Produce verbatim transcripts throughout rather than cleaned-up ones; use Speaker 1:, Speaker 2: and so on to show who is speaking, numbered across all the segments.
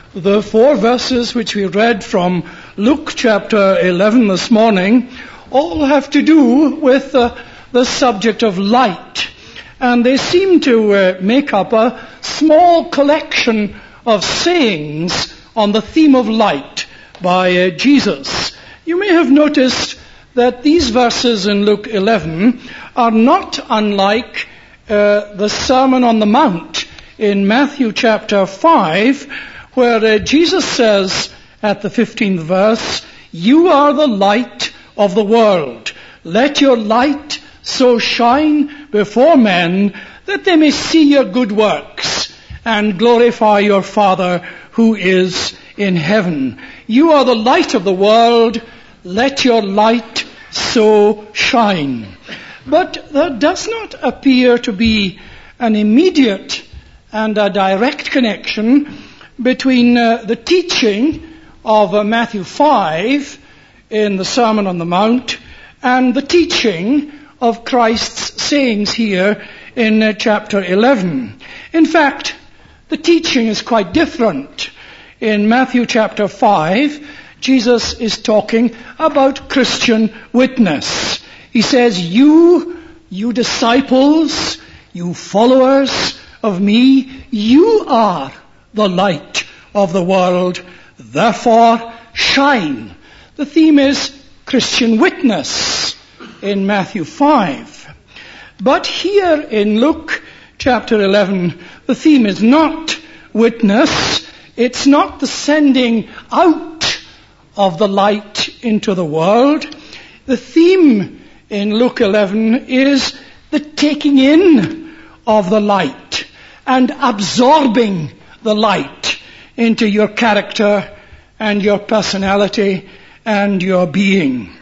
Speaker 1: The four verses which we read from Luke chapter eleven this morning all have to do with uh, the subject of light. And they seem to uh, make up a small collection of sayings on the theme of light by uh, Jesus. You may have noticed that these verses in Luke eleven are not unlike uh, the Sermon on the Mount in Matthew chapter five, where uh, Jesus says at the fifteenth verse, "You are the light of the world. Let your light so shine before men that they may see your good works and glorify your Father who is in heaven. You are the light of the world. Let your light so shine." But there does not appear to be an immediate and a direct connection between uh, the teaching of uh, Matthew five in the Sermon on the Mount and the teaching of Christ's sayings here in uh, chapter eleven. In fact, the teaching is quite different. In Matthew chapter five, Jesus is talking about Christian witness. He says, you, you disciples, you followers of me, you are the light of the world, therefore shine. The theme is Christian witness in Matthew five. But here in Luke chapter eleven, the theme is not witness. It's not the sending out of the light into the world. The theme in Luke eleven is the taking in of the light and absorbing the light into your character and your personality and your being.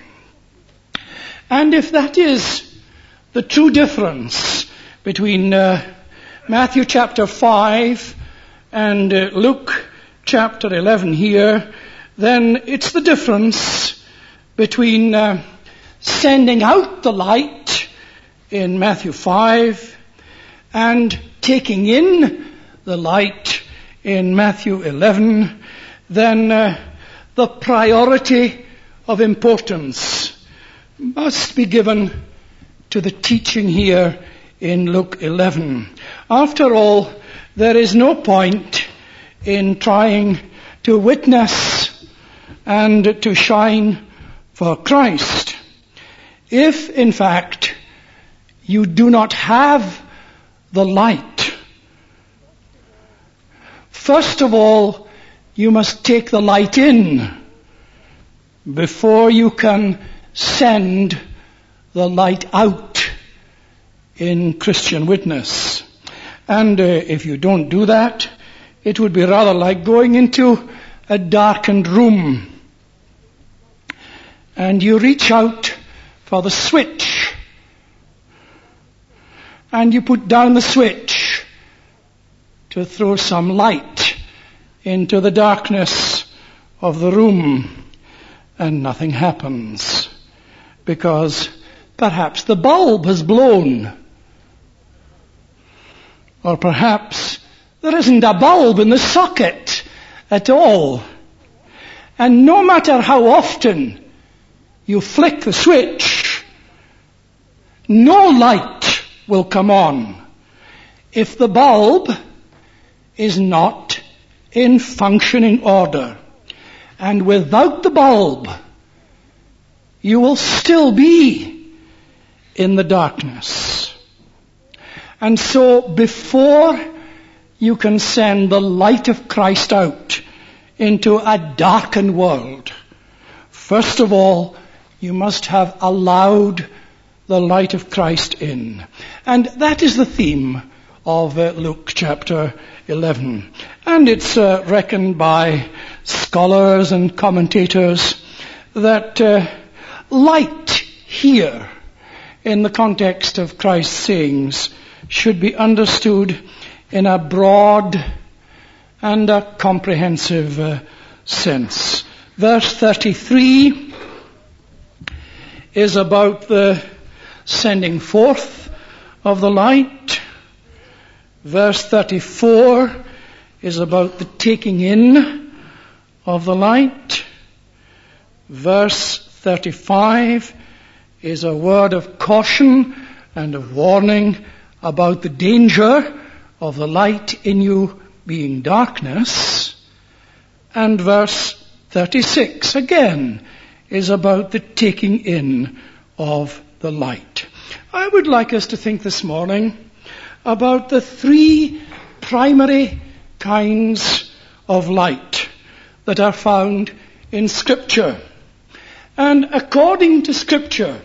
Speaker 1: And if that is the true difference between uh, Matthew chapter five and uh, Luke chapter eleven here, then it's the difference between uh, sending out the light in Matthew five and taking in the light in Matthew eleven, then uh, the priority of importance must be given to the teaching here in Luke eleven. After all, there is no point in trying to witness and to shine for Christ if, in fact, you do not have the light. First of all, you must take the light in before you can send the light out in Christian witness. And uh, if you don't do that, it would be rather like going into a darkened room and you reach out for the switch and you put down the switch to throw some light into the darkness of the room, and nothing happens because perhaps the bulb has blown, or perhaps there isn't a bulb in the socket at all. And no matter how often you flick the switch, no light will come on if the bulb is not in functioning order. And without the bulb, you will still be in the darkness. And so before you can send the light of Christ out into a darkened world, first of all, you must have allowed the light of Christ in. And that is the theme of uh, Luke chapter eleven. And it's uh, reckoned by scholars and commentators that uh, light here, in the context of Christ's sayings, should be understood in a broad and a comprehensive uh, sense. Verse thirty-three is about the sending forth of the light. Verse thirty-four is about the taking in of the light. Verse thirty-five is a word of caution and of warning about the danger of the light in you being darkness. And verse thirty-six again is about the taking in of the light. I would like us to think this morning about the three primary kinds of light that are found in Scripture. And according to Scripture,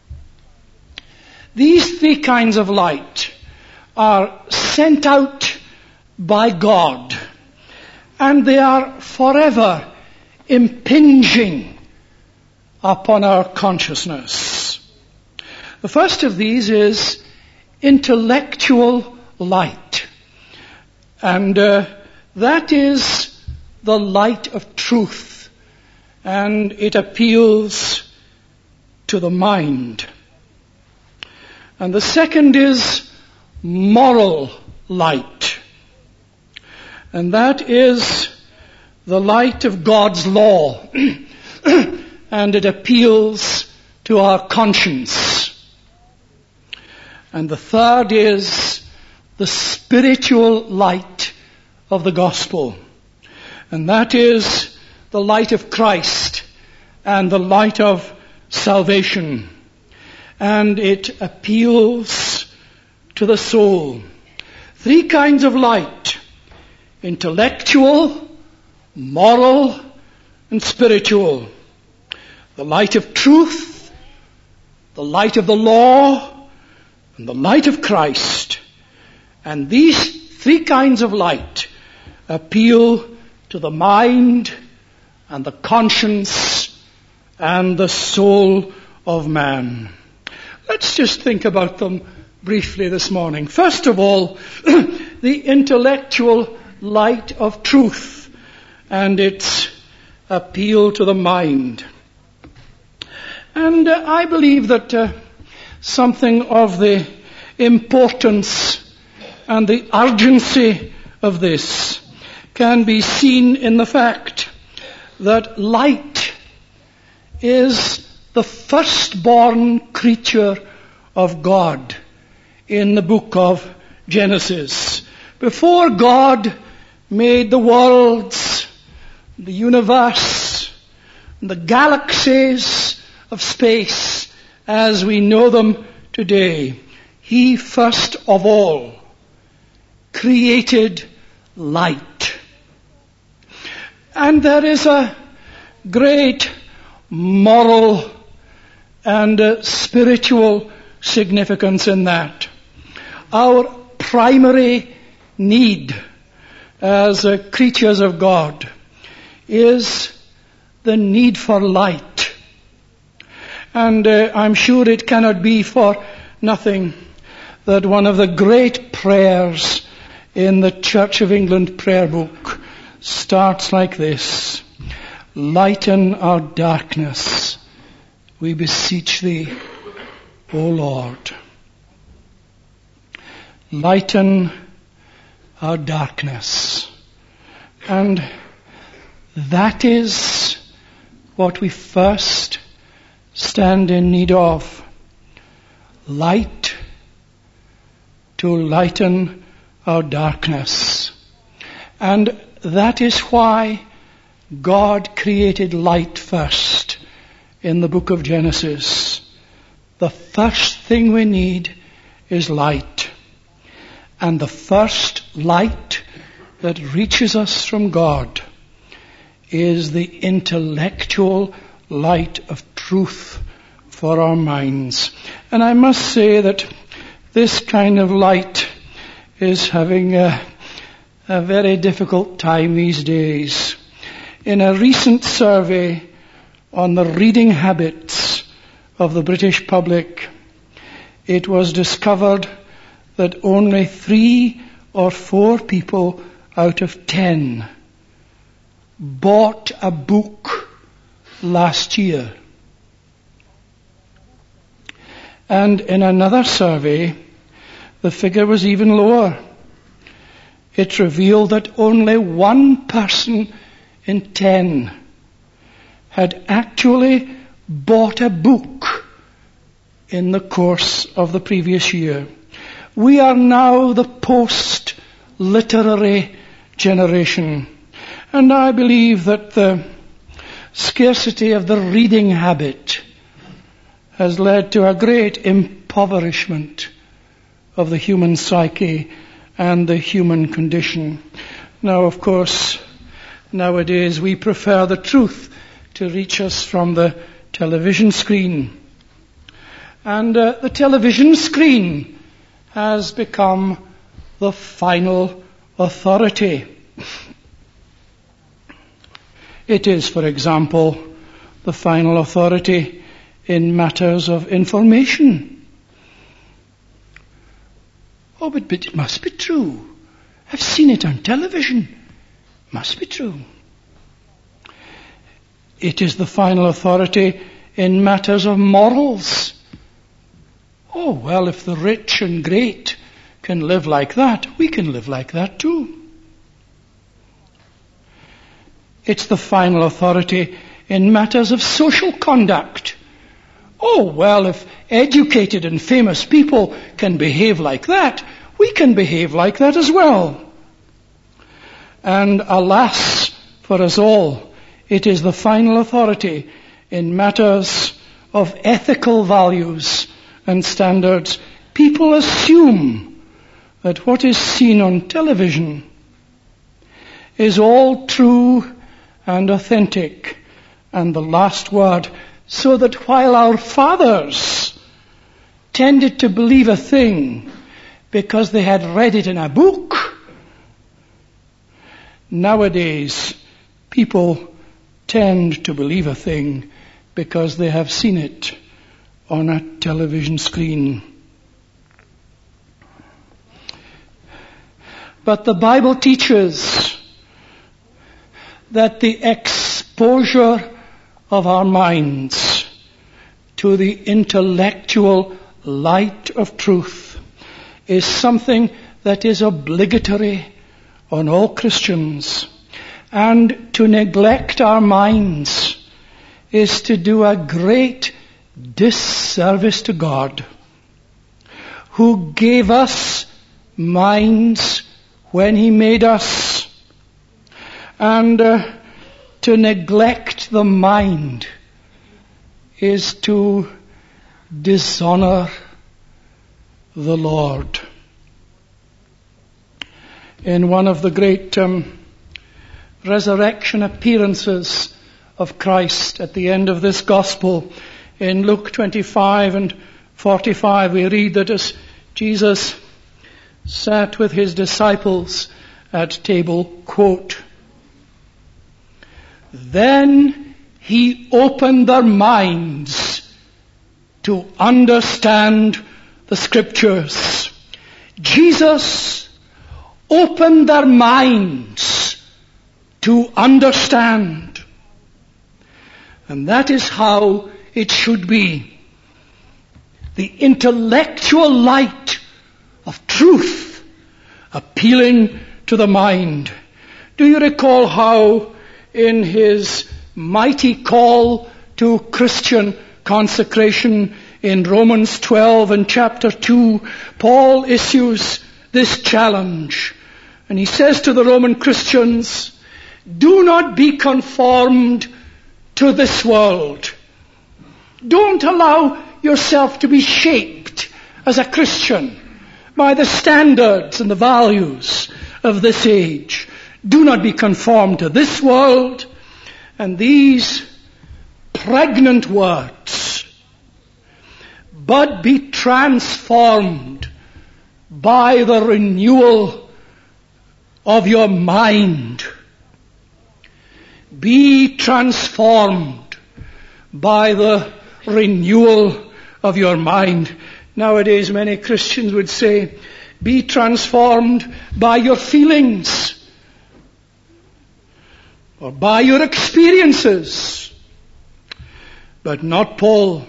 Speaker 1: these three kinds of light are sent out by God, and they are forever impinging upon our consciousness. The first of these is intellectual light, and uh, that is the light of truth, and it appeals to the mind. And the second is moral light, and that is the light of God's law, and it appeals to our conscience. And the third is the spiritual light of the gospel, and that is the light of Christ and the light of salvation, and it appeals to the soul. Three kinds of light: intellectual, moral, and spiritual. The light of truth, the light of the law, and the light of Christ. And these three kinds of light appeal to the mind and the conscience and the soul of man. Let's just think about them briefly this morning. First of all, the intellectual light of truth and its appeal to the mind. And uh, I believe that uh, something of the importance and the urgency of this can be seen in the fact that light is the firstborn creature of God in the book of Genesis. Before God made the worlds, the universe, the galaxies of space as we know them today, He first of all created light. And there is a great moral and uh, spiritual significance in that. Our primary need as uh, creatures of God is the need for light. And uh, I'm sure it cannot be for nothing that one of the great prayers in the Church of England prayer book starts like this: lighten our darkness, we beseech thee, O Lord. Lighten our darkness. And that is what we first stand in need of. Light to lighten our darkness. And that is why God created light first in the book of Genesis. The first thing we need is light. And the first light that reaches us from God is the intellectual light of truth for our minds. And I must say that this kind of light is having a, a very difficult time these days. In a recent survey on the reading habits of the British public, it was discovered that only three or four people out of ten bought a book last year. And in another survey, the figure was even lower. It revealed that only one person in ten had actually bought a book in the course of the previous year. We are now the post-literary generation. And I believe that the scarcity of the reading habit has led to a great impoverishment of the human psyche and the human condition. Now, of course, nowadays we prefer the truth to reach us from the television screen. And uh, the television screen has become the final authority. It is, for example, the final authority in matters of information. Oh, but, but it must be true. I've seen it on television. Must be true. It is the final authority in matters of morals. Oh, well, if the rich and great can live like that, we can live like that too. It's the final authority in matters of social conduct. Oh, well, if educated and famous people can behave like that, we can behave like that as well. And alas for us all, it is the final authority in matters of ethical values and standards. People assume that what is seen on television is all true and authentic and the last word, so that while our fathers tended to believe a thing because they had read it in a book, nowadays people tend to believe a thing because they have seen it on a television screen. But the Bible teaches that the exposure of our minds to the intellectual light of truth is something that is obligatory on all Christians. And to neglect our minds is to do a great disservice to God, who gave us minds when He made us. And uh, to neglect the mind is to dishonor the Lord. In one of the great um, resurrection appearances of Christ at the end of this gospel, in Luke twenty-five and forty-five, we read that as Jesus sat with His disciples at table, quote, "Then He opened their minds to understand the Scriptures." Jesus opened their minds to understand. And that is how it should be. The intellectual light of truth appealing to the mind. Do you recall how in his mighty call to Christian consecration in Romans twelve and chapter two, Paul issues this challenge. And he says to the Roman Christians, "Do not be conformed to this world." Don't allow yourself to be shaped as a Christian by the standards and the values of this age. Do not be conformed to this world. And these pregnant words, but be transformed by the renewal of your mind. Be transformed by the renewal of your mind. Nowadays, many Christians would say, be transformed by your feelings or by your experiences. But not Paul.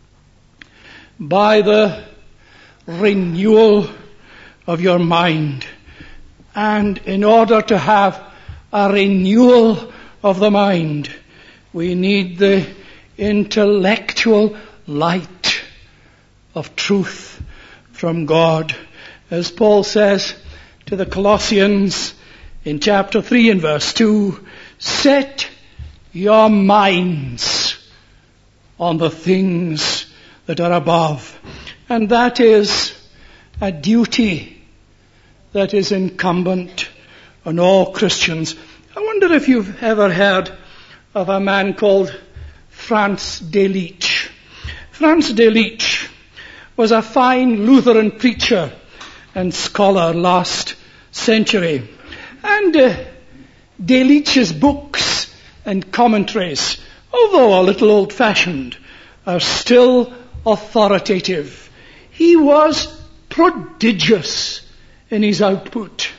Speaker 1: By the renewal of your mind. And in order to have a renewal of the mind. We need the intellectual light of truth from God. As Paul says to the Colossians in chapter three and verse two, set your minds on the things that are above. And that is a duty that is incumbent on all Christians. I wonder if you've ever heard of a man called Franz Delitzsch. Franz Delitzsch was a fine Lutheran preacher and scholar last century. And uh, Delitzsch's books and commentaries, although a little old-fashioned, are still authoritative. He was prodigious in his output.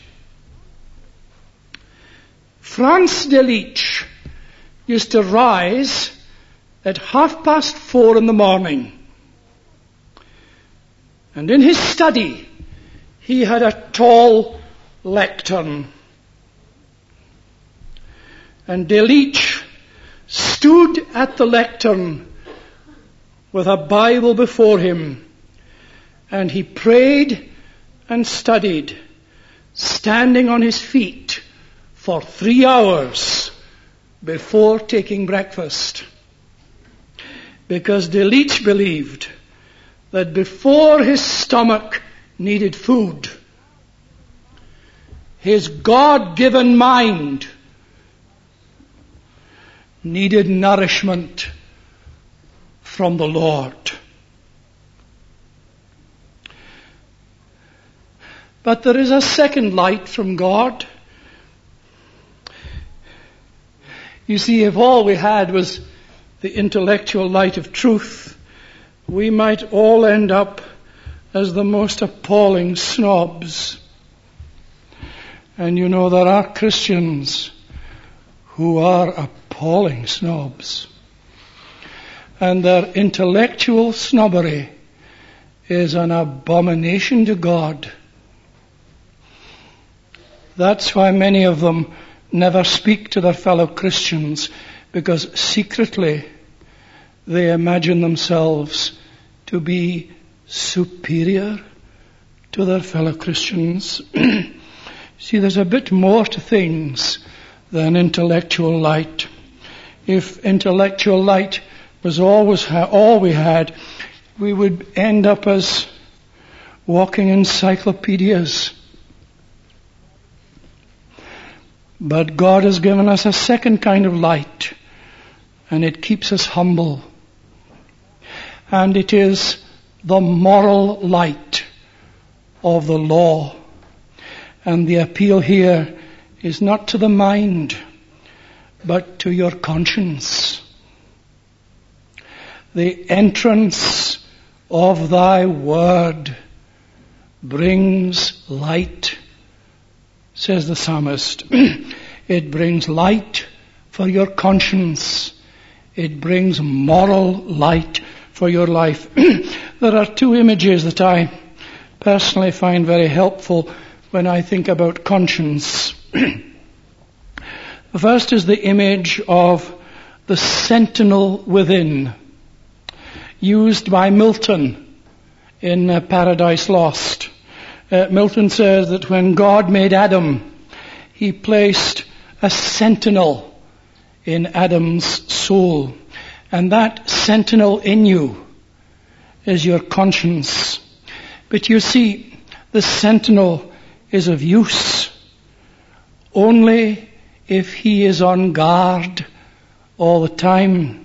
Speaker 1: Franz Delitzsch used to rise at half past four in the morning. And in his study, he had a tall lectern. And Delitzsch stood at the lectern with a Bible before him, and he prayed and studied, standing on his feet for three hours before taking breakfast. Because Delitzsch believed that before his stomach needed food, his God-given mind needed nourishment from the Lord. But there is a second light from God. You see, if all we had was the intellectual light of truth, we might all end up as the most appalling snobs. And you know, there are Christians who are appalling snobs. And their intellectual snobbery is an abomination to God. That's why many of them never speak to their fellow Christians, because secretly they imagine themselves to be superior to their fellow Christians. See, there's a bit more to things than intellectual light. If intellectual light was always ha- all we had, we would end up as walking encyclopedias. But God has given us a second kind of light, and it keeps us humble. And it is the moral light of the law. And the appeal here is not to the mind, but to your conscience. The entrance of thy word brings light, says the psalmist. It brings light for your conscience. It brings moral light for your life. There are two images that I personally find very helpful when I think about conscience. The first is the image of the sentinel within, used by Milton in uh, Paradise Lost. Uh, Milton says that when God made Adam, he placed a sentinel in Adam's soul. And that sentinel in you is your conscience. But you see, the sentinel is of use only if he is on guard all the time.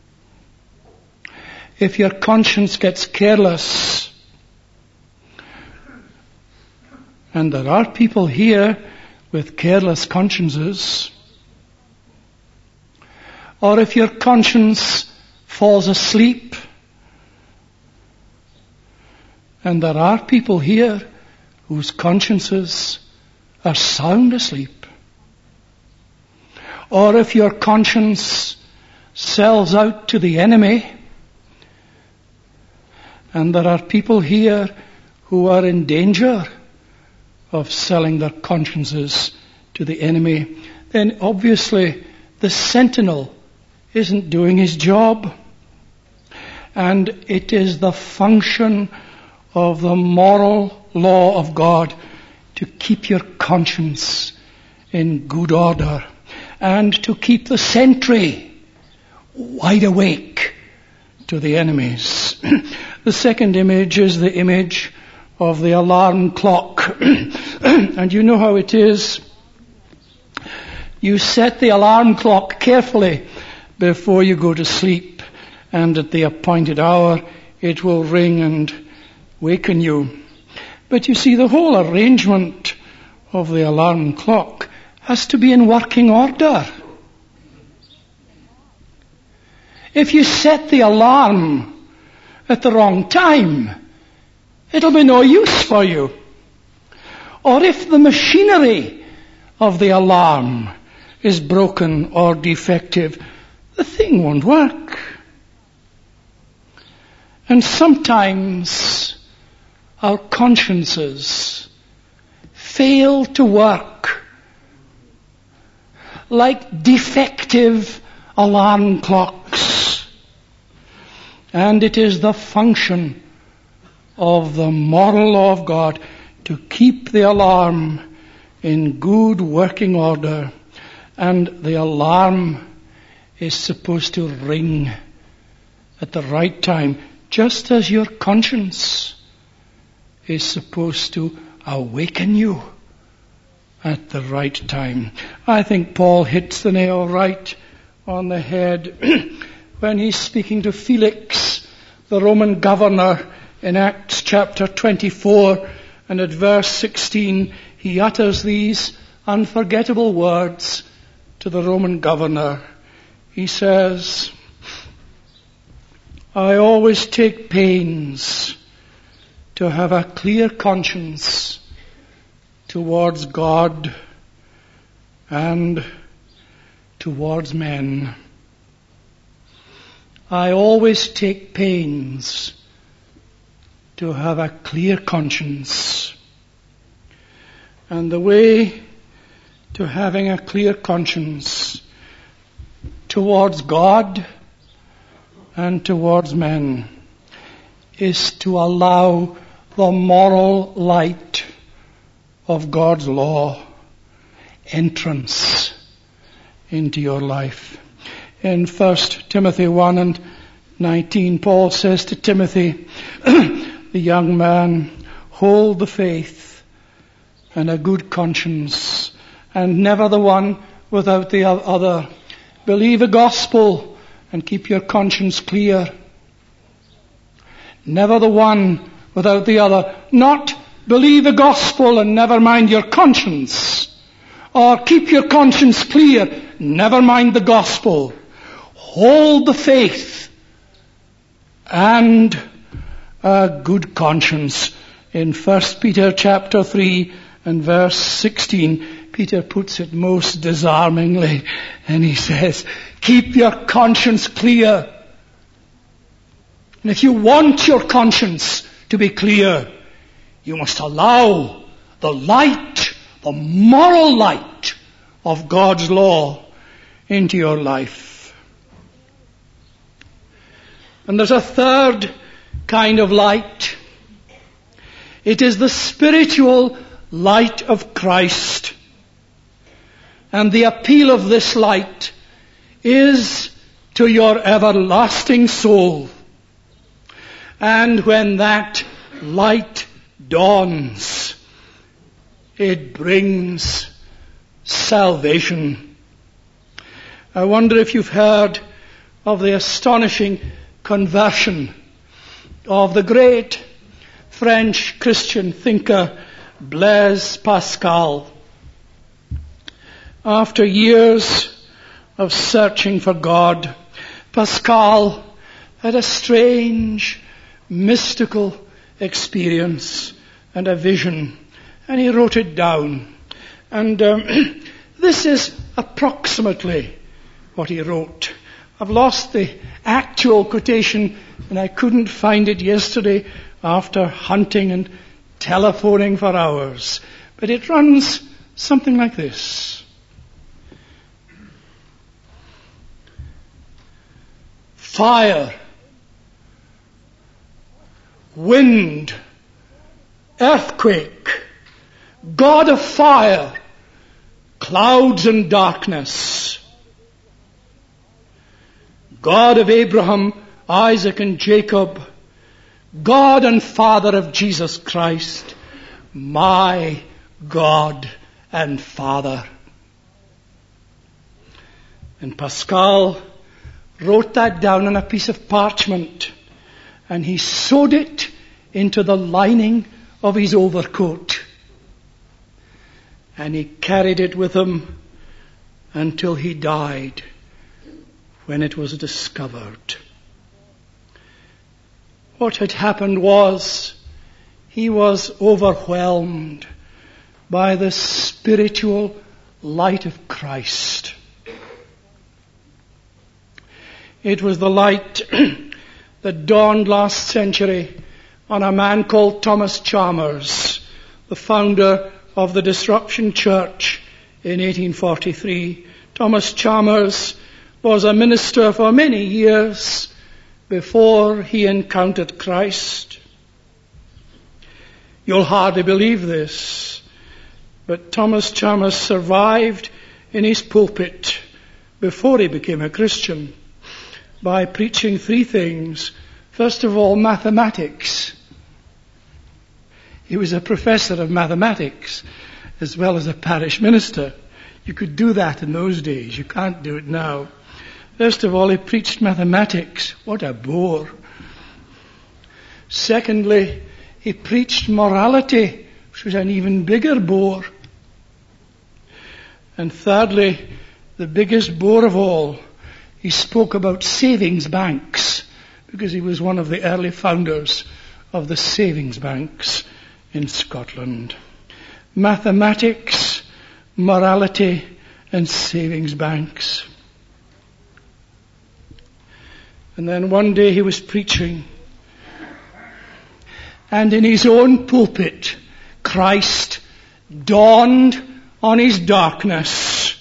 Speaker 1: If your conscience gets careless, and there are people here with careless consciences, or if your conscience falls asleep, and there are people here whose consciences are sound asleep, or if your conscience sells out to the enemy, and there are people here who are in danger of selling their consciences to the enemy, then obviously the sentinel isn't doing his job. And it is the function of the moral law of God to keep your conscience in good order and to keep the sentry wide awake to the enemies. The second image is the image of the alarm clock. And you know how it is. You set the alarm clock carefully before you go to sleep, and at the appointed hour it will ring and waken you. But you see, the whole arrangement of the alarm clock has to be in working order. If you set the alarm at the wrong time, it'll be no use for you. Or if the machinery of the alarm is broken or defective, the thing won't work. And sometimes our consciences fail to work like defective alarm clocks. And it is the function of the moral law of God to keep the alarm in good working order. And the alarm is supposed to ring at the right time, just as your conscience is supposed to awaken you at the right time. I think Paul hits the nail right on the head when he's speaking to Felix, the Roman governor, in Acts chapter twenty-four, and at verse sixteen, he utters these unforgettable words to the Roman governor. He says, I always take pains to have a clear conscience towards God and towards men. I always take pains to have a clear conscience. And the way to having a clear conscience towards God and towards men is to allow the moral light of God's law entrance into your life. In First Timothy one and nineteen, Paul says to Timothy, the young man, hold the faith and a good conscience, and never the one without the other. Believe the gospel and keep your conscience clear. Never the one without the other. Not believe the gospel and never mind your conscience. Or keep your conscience clear, never mind the gospel. Hold the faith and a good conscience. In First Peter chapter three and verse sixteen, Peter puts it most disarmingly, and he says, keep your conscience clear. And if you want your conscience to be clear, you must allow the light, the moral light of God's law into your life. And there's a third kind of light. It is the spiritual light of Christ. And the appeal of this light is to your everlasting soul. And when that light dawns, it brings salvation. I wonder if you've heard of the astonishing conversion of the great French Christian thinker Blaise Pascal. After years of searching for God, Pascal had a strange, mystical experience and a vision, and he wrote it down. And um, this is approximately what he wrote. I've lost the actual quotation, and I couldn't find it yesterday after hunting and telephoning for hours. But it runs something like this. fire, wind, earthquake, God of fire, clouds and darkness, God of Abraham, Isaac and Jacob, God and Father of Jesus Christ, my God and Father. And Pascal wrote that down on a piece of parchment, and he sewed it into the lining of his overcoat. And he carried it with him until he died, when it was discovered. What had happened was, he was overwhelmed by the spiritual light of Christ. It was the light that dawned last century on a man called Thomas Chalmers, the founder of the Disruption Church in eighteen forty-three. Thomas Chalmers was a minister for many years before he encountered Christ. You'll hardly believe this, but Thomas Chalmers survived in his pulpit before he became a Christian by preaching three things. First of all, mathematics. He was a professor of mathematics as well as a parish minister. You could do that in those days. You can't do it now. First of all, he preached mathematics. What a bore. Secondly, he preached morality, which was an even bigger bore. And thirdly, the biggest bore of all, he spoke about savings banks, because he was one of the early founders of the savings banks in Scotland. Mathematics, morality, and savings banks. And then one day he was preaching, and in his own pulpit, Christ dawned on his darkness.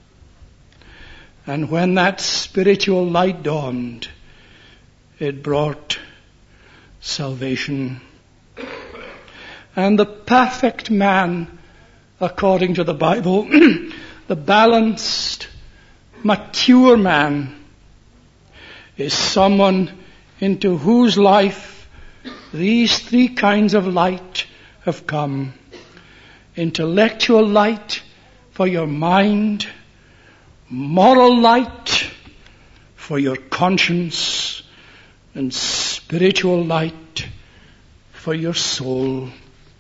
Speaker 1: And when that spiritual light dawned, it brought salvation. And the perfect man, according to the Bible, the balanced, mature man, is someone into whose life these three kinds of light have come. Intellectual light for your mind, moral light for your conscience, and spiritual light for your soul.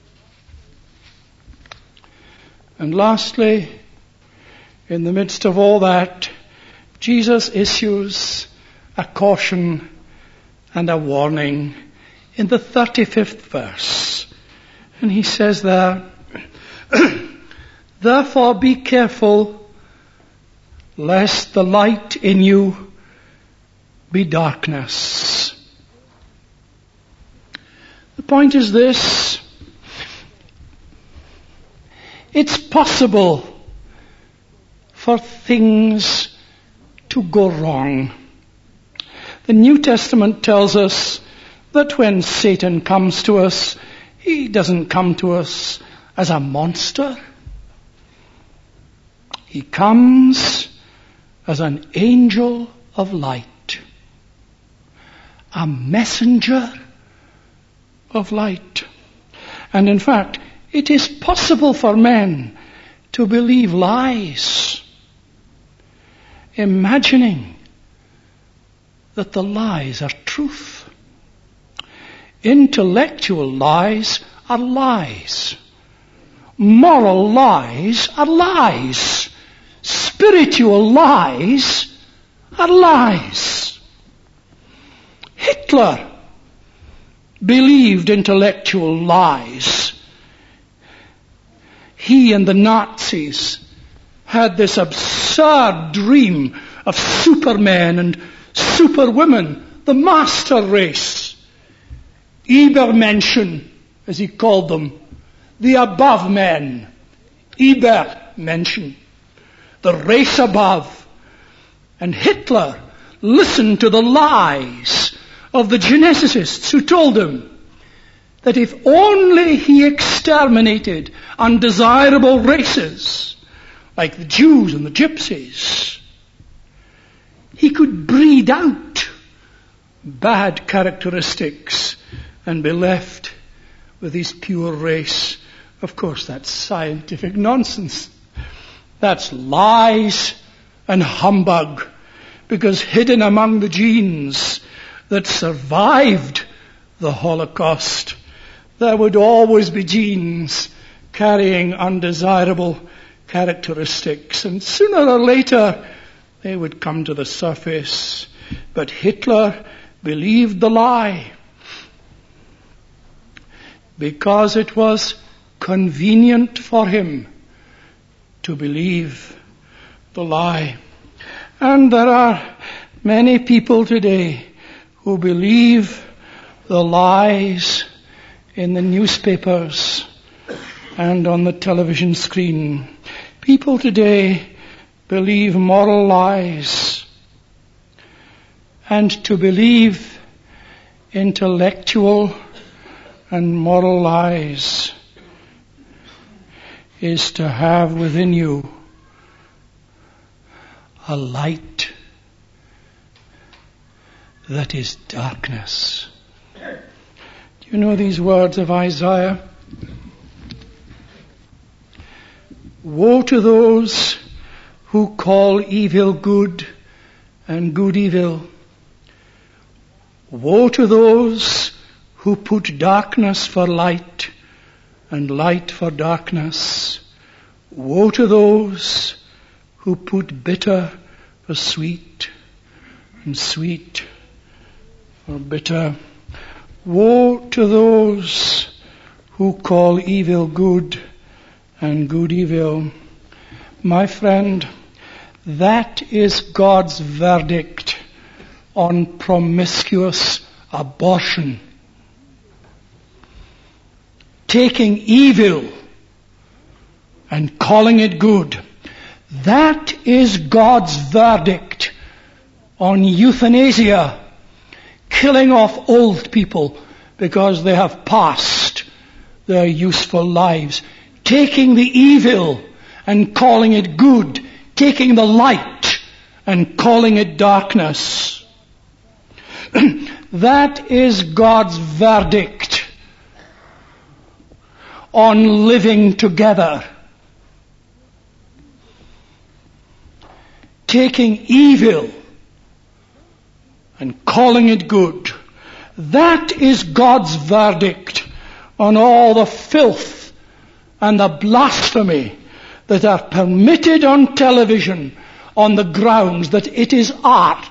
Speaker 1: And lastly, in the midst of all that, Jesus issues a caution and a warning in the thirty-fifth verse. And he says there, therefore be careful lest the light in you be darkness. The point is this: it's possible for things to go wrong. The New Testament tells us that when Satan comes to us, he doesn't come to us as a monster. He comes as an angel of light, a messenger of light. And in fact, it is possible for men to believe lies, imagining that the lies are truth. Intellectual lies are lies. Moral lies are lies. Spiritual lies are lies. Hitler believed intellectual lies. He and the Nazis had this absurd dream of supermen and superwomen, the master race. Übermenschen, as he called them, the above men. Übermenschen, the race above. And Hitler listen to the lies of the geneticists who told him that if only he exterminated undesirable races, like the Jews and the Gypsies, he could breed out bad characteristics and be left with his pure race. Of course, that's scientific nonsense. That's lies and humbug, because hidden among the genes that survived the Holocaust, there would always be genes carrying undesirable characteristics, and sooner or later they would come to the surface. But Hitler believed the lie because it was convenient for him to believe the lie. And there are many people today who believe the lies in the newspapers and on the television screen. People today believe moral lies. And to believe intellectual and moral lies is to have within you a light that is darkness. Do you know these words of Isaiah? Woe to those who call evil good and good evil. Woe to those who put darkness for light and light for darkness. Woe to those who put bitter for sweet and sweet for bitter. Woe to those who call evil good and good evil. My friend, that is God's verdict on promiscuous abortion. Taking evil and calling it good. That is God's verdict on euthanasia, killing off old people because they have passed their useful lives. Taking the evil and calling it good. Taking the light and calling it darkness. That is God's verdict on living together. Taking evil and calling it good. That is God's verdict on all the filth and the blasphemy that are permitted on television on the grounds that it is art.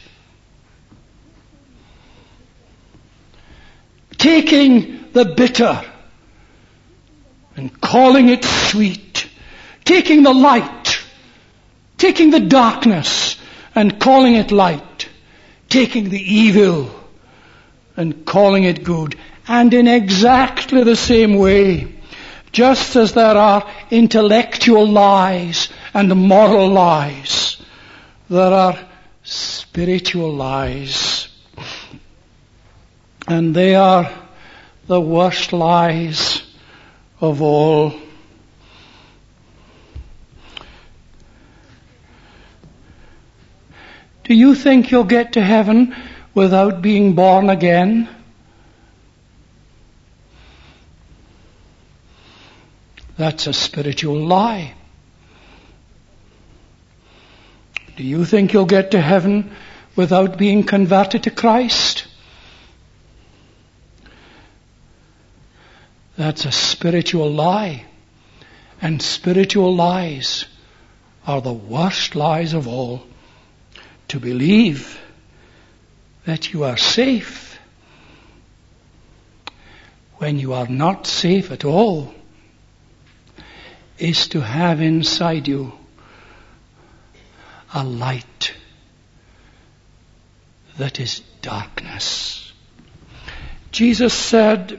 Speaker 1: Taking the bitter and calling it sweet. Taking the light, taking the darkness and calling it light. Taking the evil and calling it good. And in exactly the same way, just as there are intellectual lies and moral lies, there are spiritual lies. And they are the worst lies of all. Do you think you'll get to heaven without being born again? That's a spiritual lie. Do you think you'll get to heaven without being converted to Christ? That's a spiritual lie. And spiritual lies are the worst lies of all. To believe that you are safe when you are not safe at all is to have inside you a light that is darkness. Jesus said,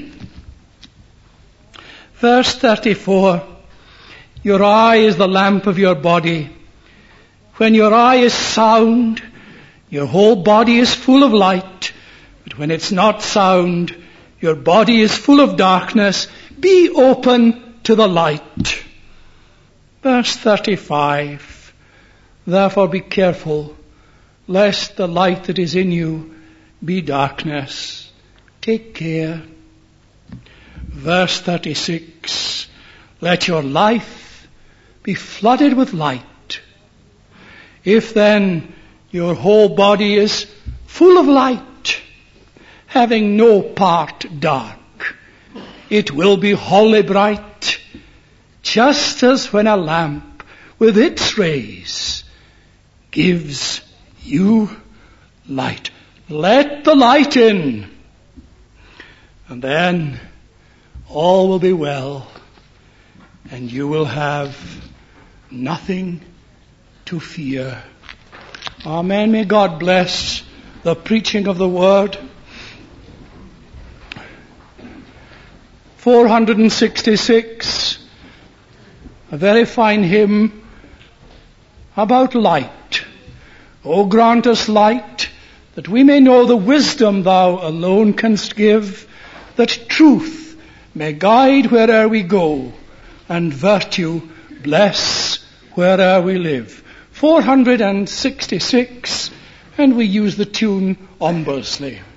Speaker 1: verse thirty-four, your eye is the lamp of your body. When your eye is sound, Your whole body is full of light, but when it's not sound, your body is full of darkness. Be open to the light. Verse thirty-five. Therefore be careful, lest the light that is in you be darkness. Take care. Verse thirty-six. Let your life be flooded with light. If then your whole body is full of light, having no part dark, it will be wholly bright, just as when a lamp with its rays gives you light. Let the light in, and then all will be well, and you will have nothing to fear. Amen. May God bless the preaching of the word. four hundred sixty-six, a very fine hymn about light. O grant us light, that we may know the wisdom thou alone canst give, that truth may guide where'er we go, and virtue bless where'er we live. four hundred sixty-six, and we use the tune ominously.